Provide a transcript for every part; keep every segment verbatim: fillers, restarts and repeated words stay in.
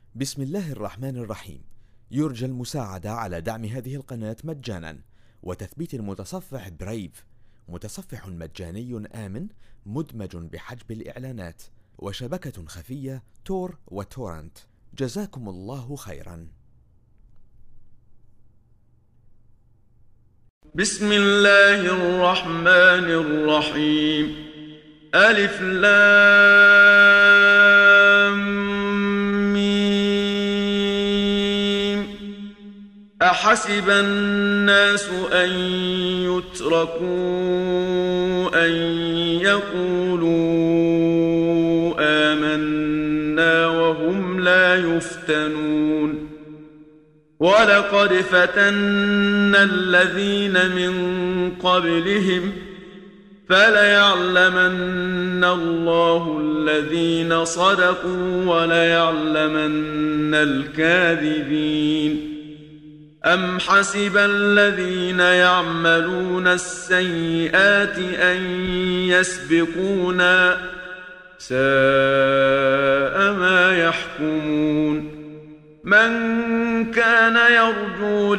بسم الله الرحمن الرحيم. يرجى المساعدة على دعم هذه القناة مجانا وتثبيت المتصفح برايف، متصفح مجاني آمن مدمج بحجب الإعلانات، وشبكة خفية تور وتورنت. جزاكم الله خيرا. بسم الله الرحمن الرحيم. ألف لام ميم. أحسب الناس أن يتركوا أن يقولوا آمنا وهم لا يفتنون. ولقد فتنا الذين من قبلهم فليعلمن الله الذين صدقوا وليعلمن الكاذبين. أم حسب الذين يعملون السيئات أن يسبقونا ساء ما يحكمون. من كان يرجو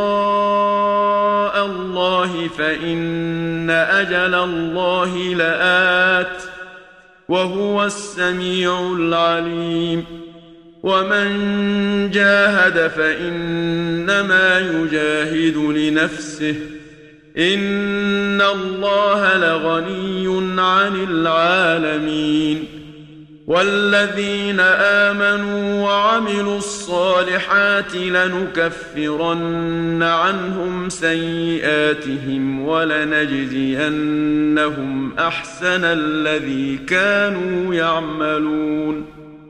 لقاء الله فإن أجل الله لآت وهو السميع العليم. ومن جاهد فإنما يجاهد لنفسه إن الله لغني عن العالمين. والذين آمنوا وعملوا الصالحات لنكفرن عنهم سيئاتهم ولنجزينهم أحسن الذي كانوا يعملون.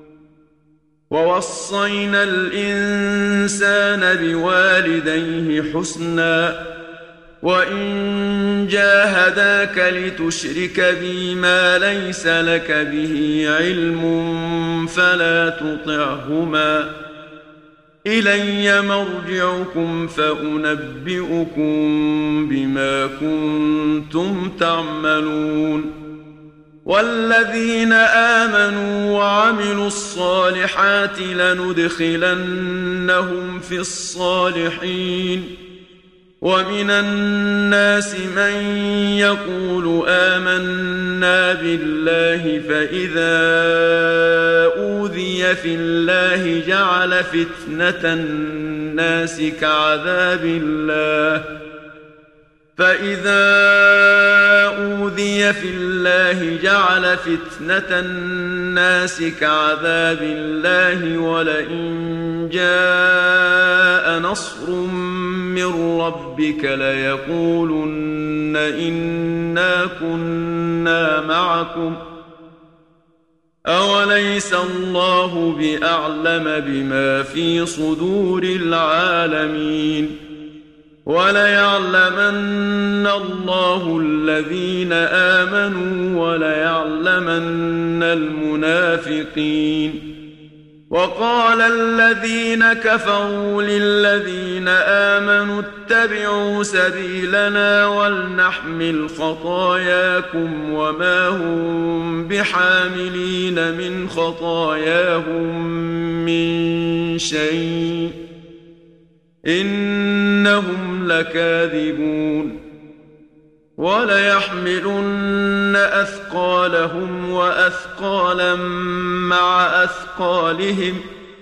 ووصينا الإنسان بوالديه حسنا وإن جاهداك لتشرك بي ما ليس لك به علم فلا تطعهما إلي مرجعكم فأنبئكم بما كنتم تعملون. والذين آمنوا وعملوا الصالحات لندخلنهم في الصالحين. ومن الناس من يقول آمنا بالله فإذا أوذي في الله جعل فتنة الناس كعذاب الله فإذا أوذي في الله جعل فتنة الناس كعذاب الله ولئن جاء نصر من ربك ليقولن إنا كنا معكم أوليس الله بأعلم بما في صدور العالمين. وليعلمن الله الذين آمنوا وليعلمن المنافقين. وقال الذين كفروا للذين آمنوا اتبعوا سبيلنا ولنحمل خطاياكم وما هم بحاملين من خطاياهم من شيء إنهم لكاذبون. وليحملن أثقالهم وأثقالا مع أثقالهم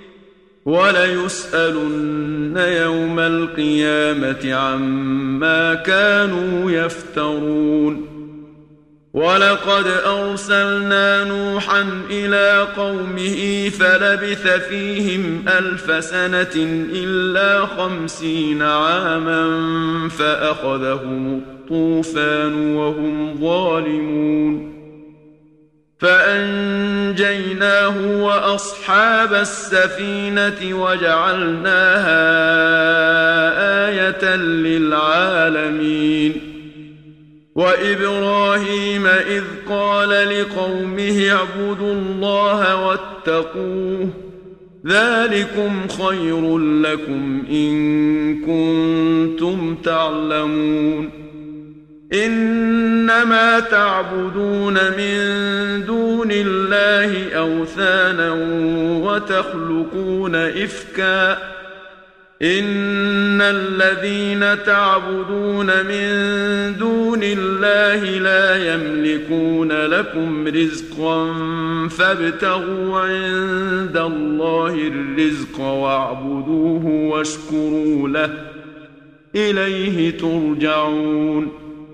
وليسألن يوم القيامة عما كانوا يفترون. ولقد أرسلنا نوحا إلى قومه فلبث فيهم ألف سنة إلا خمسين عاما فأخذهم الطوفان وهم ظالمون. فأنجيناه وأصحاب السفينة وجعلناها آية للعالمين. وإبراهيم إذ قال لقومه اعبدوا الله واتقوه ذلكم خير لكم إن كنتم تعلمون. إنما تعبدون من دون الله أوثانا وتخلقون إفكا إن الذين تعبدون من دون الله لا يملكون لكم رزقا فابتغوا عند الله الرزق واعبدوه واشكروا له إليه ترجعون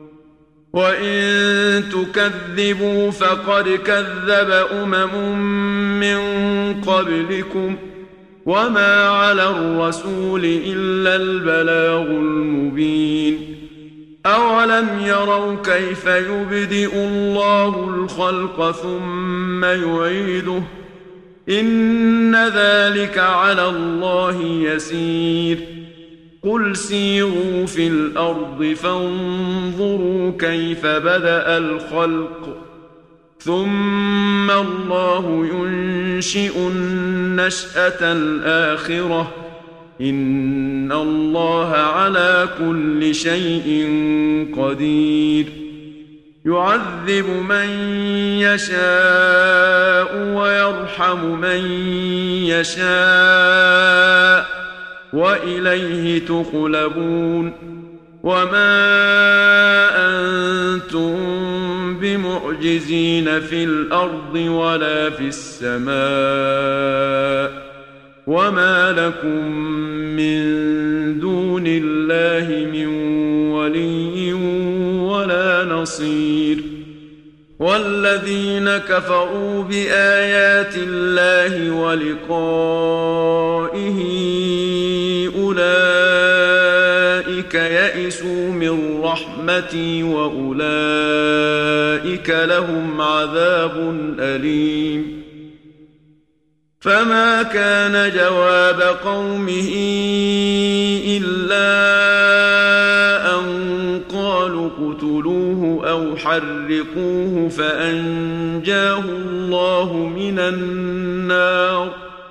وإن تكذبوا فقد كذب أمم من قبلكم وما على الرسول إلا البلاغ المبين أولم يروا كيف يبدئ الله الخلق ثم يعيده إن ذلك على الله يسير قل سيروا في الأرض فانظروا كيف بدأ الخلق ثم الله ينشئ النشأة الآخرة إن الله على كل شيء قدير يعذب من يشاء ويرحم من يشاء وإليه تقلبون وما أنتم بمعجزين في الأرض ولا في السماء وما لكم من دون الله من ولي ولا نصير والذين كفروا بآيات الله ولقائه أولئك يئسوا من رحمتي وأولئك لهم عذاب أليم فما كان جواب قومه إلا أن قالوا اقتلوه أو حرقوه فأنجاه الله من النار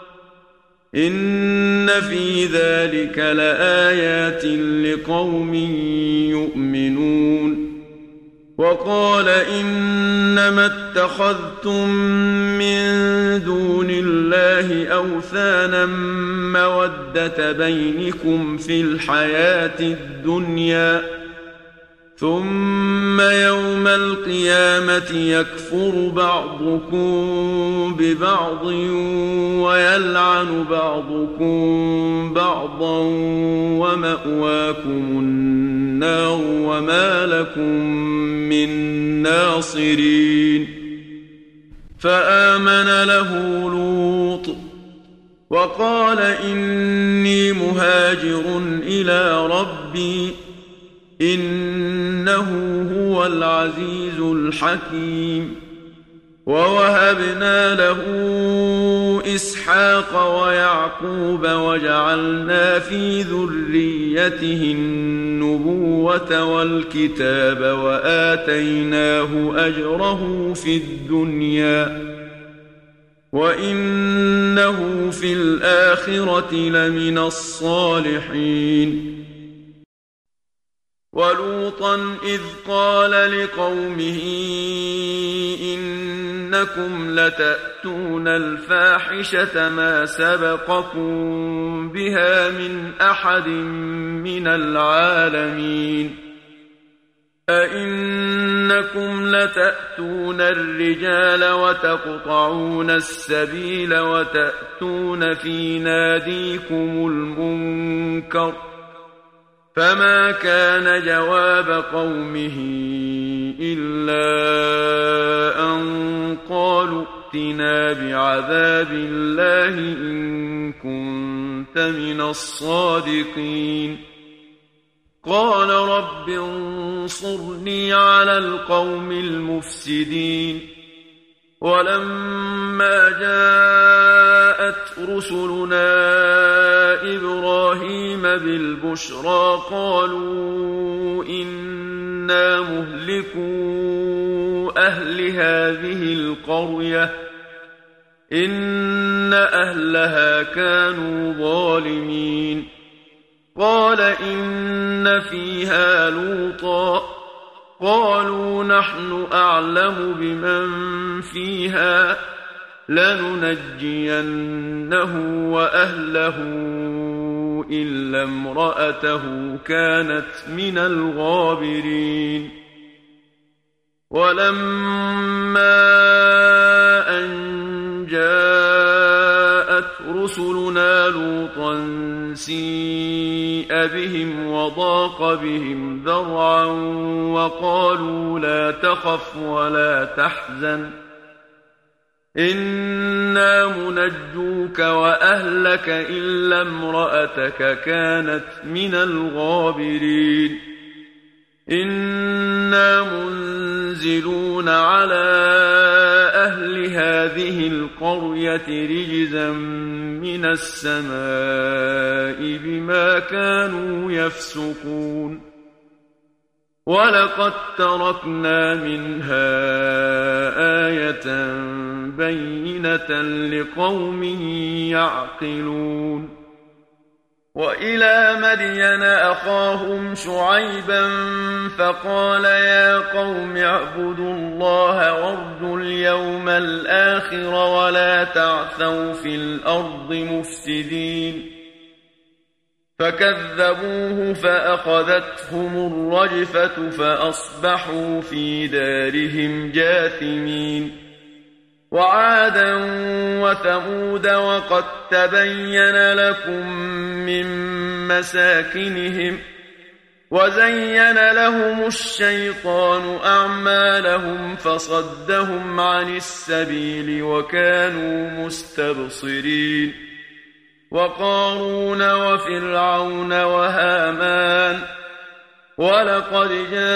إن في ذلك لآيات لقوم يؤمنون وقال إنما اتخذتم من دون الله أوثانا مودة بينكم في الحياة الدنيا ثم يوم القيامة يكفر بعضكم ببعض ويلعن بعضكم بعضا ومأواكم النار وما لكم من ناصرين فآمن له لوط وقال إني مهاجر إلى ربي إنه هو العزيز الحكيم ووهبنا له إسحاق ويعقوب وجعلنا في ذريته النبوة والكتاب وآتيناه أجره في الدنيا وإنه في الآخرة لمن الصالحين ولوطا إذ قال لقومه إنكم لتأتون الفاحشة ما سبقكم بها من أحد من العالمين أئنكم لتأتون الرجال وتقطعون السبيل وتأتون في ناديكم المنكر فما كان جواب قومه إلا أن قالوا ائتنا بعذاب الله إن كنت من الصادقين قال رب انصرني على القوم المفسدين ولما جاءت رسلنا إبراهيم بالبشرى قالوا إنا مهلكو أهل هذه القرية إن أهلها كانوا ظالمين قال إن فيها لوطا قالوا نحن أعلم بمن فيها لننجينه وأهله إلا امرأته كانت من الغابرين ولما أن جاءت رسلنا لوطا سيء بهم وضاق بهم ذرعا وقالوا لا تخف ولا تحزن إنا منجوك وأهلك إلا امرأتك كانت من الغابرين إنا منزلون على أهل هذه القرية رجزا من السماء بما كانوا يفسقون ولقد تركنا منها آية بينة لقوم يعقلون وإلى مدين أخاهم شعيبا فقال يا قوم اعبدوا الله وارجوا اليوم الآخر ولا تعثوا في الأرض مفسدين فكذبوه فأخذتهم الرجفة فأصبحوا في دارهم جاثمين وعادا وثمود وقد تبين لكم من مساكنهم وزين لهم الشيطان أعمالهم فصدهم عن السبيل وكانوا مستبصرين وقارون وفرعون وهامان ولقد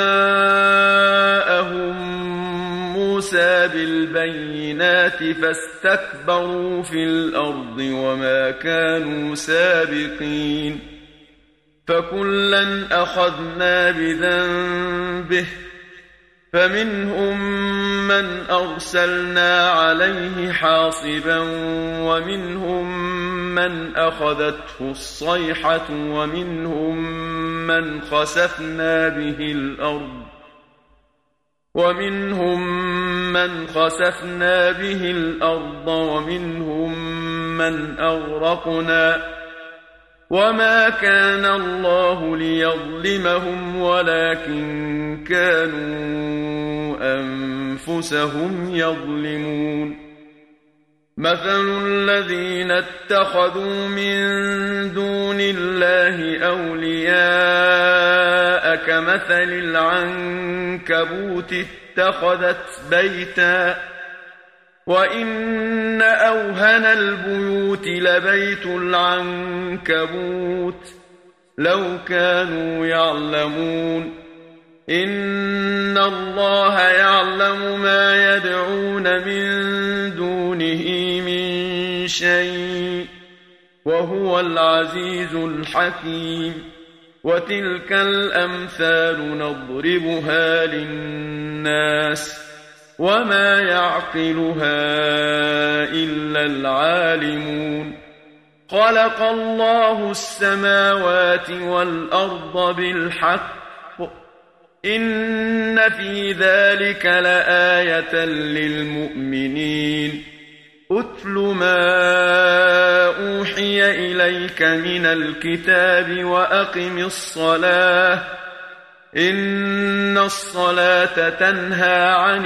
جاءهم موسى بالبينات فاستكبروا في الأرض وما كانوا سابقين فكلا أخذنا بذنبه فمنهم من أرسلنا عليه حاصبا ومنهم من أخذته الصيحة ومنهم من خسفنا به الأرض ومنهم من خسفنا به الأرض ومنهم من أغرقنا وما كان الله ليظلمهم ولكن كانوا أنفسهم يظلمون مثل الذين اتخذوا من دون الله أولياء كمثل العنكبوت اتخذت بيتا وإن أوهن البيوت لبيت العنكبوت لو كانوا يعلمون إن الله يعلم ما يدعون من دونه من شيء وهو العزيز الحكيم وتلك الأمثال نضربها للناس وما يعقلها إلا العالمون خلق الله السماوات والأرض بالحق إن في ذلك لآية للمؤمنين أتل ما أوحي إليك من الكتاب وأقم الصلاة إن الصلاة تنهى عن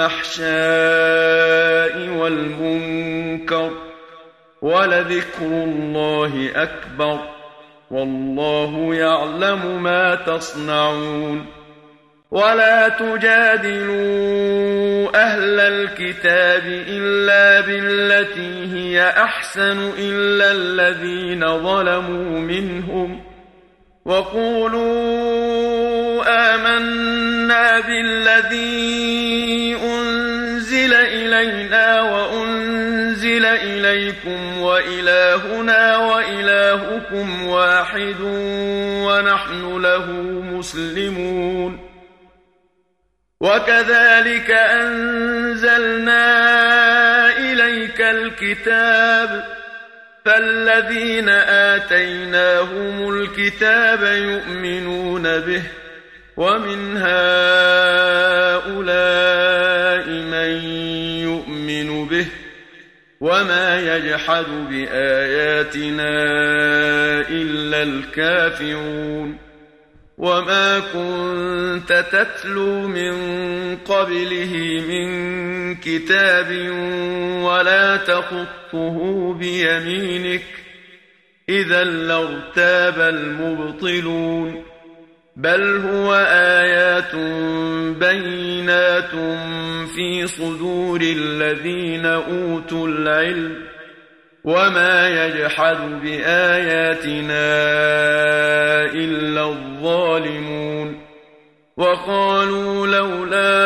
الفحشاء والمنكر ولذكر الله أكبر والله يعلم ما تصنعون ولا تجادلوا أهل الكتاب إلا بالتي هي أحسن إلا الذين ظلموا منهم وقولوا آمنا بالذي أنزل إلينا وأنزل إليكم وإلهنا وإلهكم واحد ونحن له مسلمون وكذلك أنزلنا إليك الكتاب فالذين آتيناهم الكتاب يؤمنون به ومن هؤلاء من يؤمن به وما يجحد بآياتنا إلا الكافرون وما كنت تتلو من قبله من كتاب ولا تخطه بيمينك إذا لارتاب المبطلون بل هو آيات بينات في صدور الذين أوتوا العلم وما يجحد بآياتنا إلا الظالمون وقالوا لولا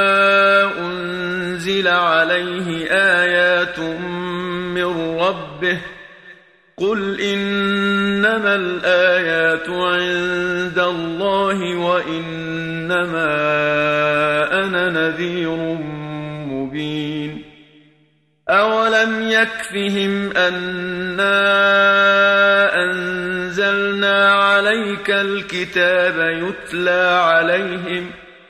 أنزل عليه آيات من ربه قل إنما الآيات عند الله وإنما أنا نذير مبين أولم يكفهم أنا أنزلنا عليك الكتاب يتلى عليهم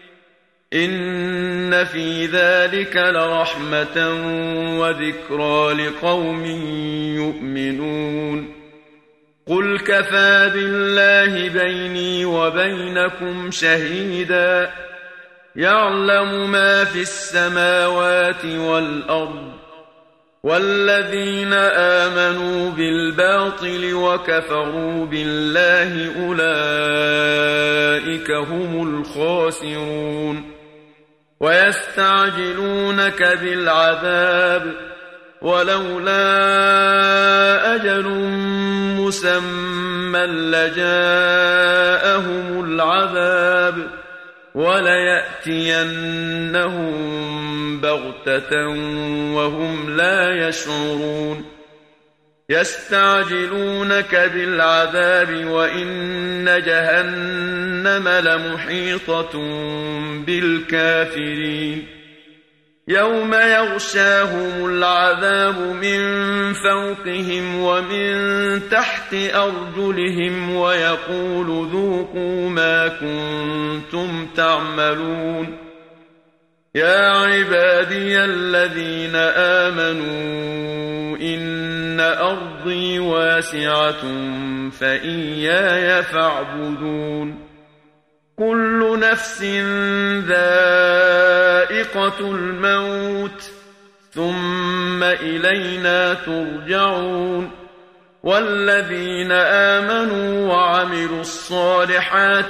إن في ذلك لرحمة وذكرى لقوم يؤمنون قل كفى بالله بيني وبينكم شهيدا يعلم ما في السماوات والأرض والذين آمنوا بالباطل وكفروا بالله أولئك هم الخاسرون ويستعجلونك بالعذاب ولولا أجل مسمى لجاءهم العذاب وليأتينهم بغتة وهم لا يشعرون يستعجلونك بالعذاب وإن جهنم لمحيطة بالكافرين يوم يغشاهم العذاب من فوقهم ومن تحت أرجلهم ويقول ذوقوا ما كنتم تعملون يا عبادي الذين آمنوا إن أرضي واسعة فإياي فاعبدون كل نفس ذائقة الموت ثم إلينا ترجعون والذين آمنوا وعملوا الصالحات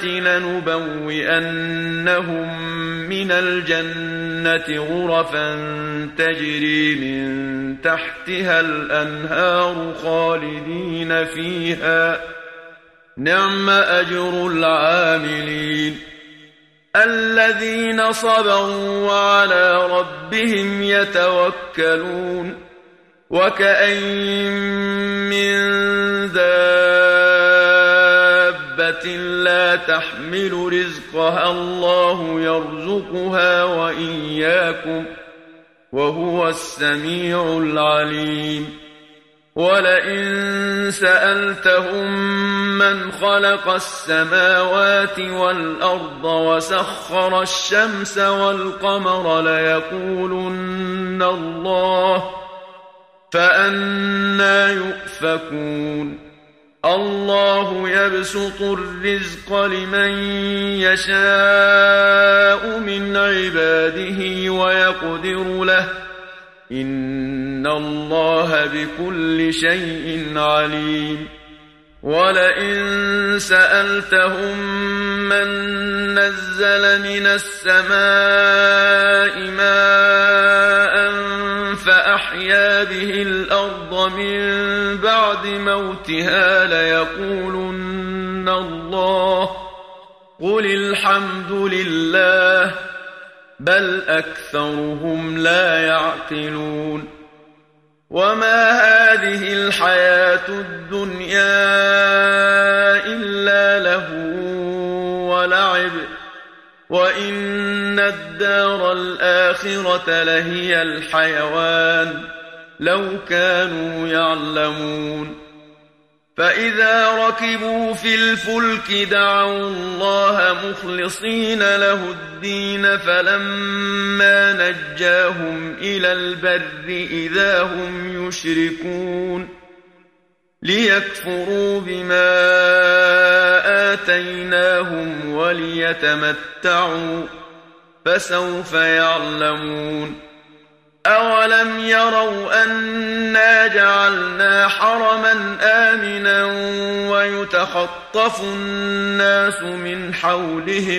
لنبوئنهم من الجنة غرفا تجري من تحتها الأنهار خالدين فيها نعم أجر العاملين الذين صبروا وعلى ربهم يتوكلون وكأين من دابة لا تحمل رزقها الله يرزقها وإياكم وهو السميع العليم ولئن سألتهم من خلق السماوات والأرض وسخر الشمس والقمر ليقولن الله فأنى يؤفكون الله يبسط الرزق لمن يشاء من عباده ويقدر له إن الله بكل شيء عليم ولئن سألتهم من نزل من السماء ماء فأحيا به الأرض من بعد موتها ليقولن الله قل الحمد لله بل أكثرهم لا يعقلون وما هذه الحياة الدنيا إلا لهو ولعب وإن الدار الآخرة لهي الحيوان لو كانوا يعلمون فإذا ركبوا في الفلك دعوا الله مخلصين له الدين فلما نجاهم إلى البر إذا هم يشركون ليكفروا بما آتيناهم وليتمتعوا فسوف يعلمون أولم يروا أنا جعلنا حرما آمنا ويتخطف الناس من حولهم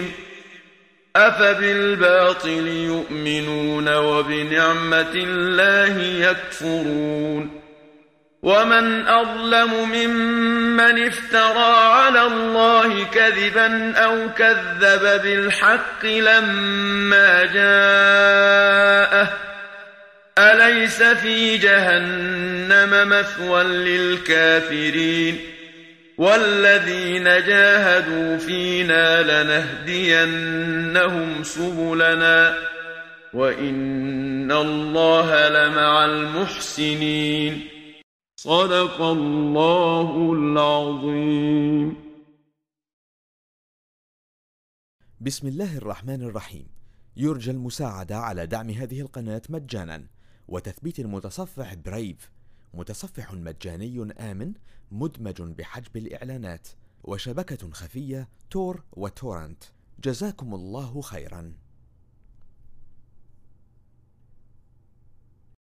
أفبالباطل يؤمنون وبنعمة الله يكفرون ومن أظلم ممن افترى على الله كذبا أو كذب بالحق لما جاءه أليس في جهنم مثوى للكافرين والذين جاهدوا فينا لنهدينهم سبلنا وإن الله لمع المحسنين صدق الله العظيم. بسم الله الرحمن الرحيم. يرجى المساعدة على دعم هذه القناة مجانا وتثبيت المتصفح برايف، متصفح مجاني آمن مدمج بحجب الإعلانات، وشبكة خفية تور وتورنت. جزاكم الله خيرا.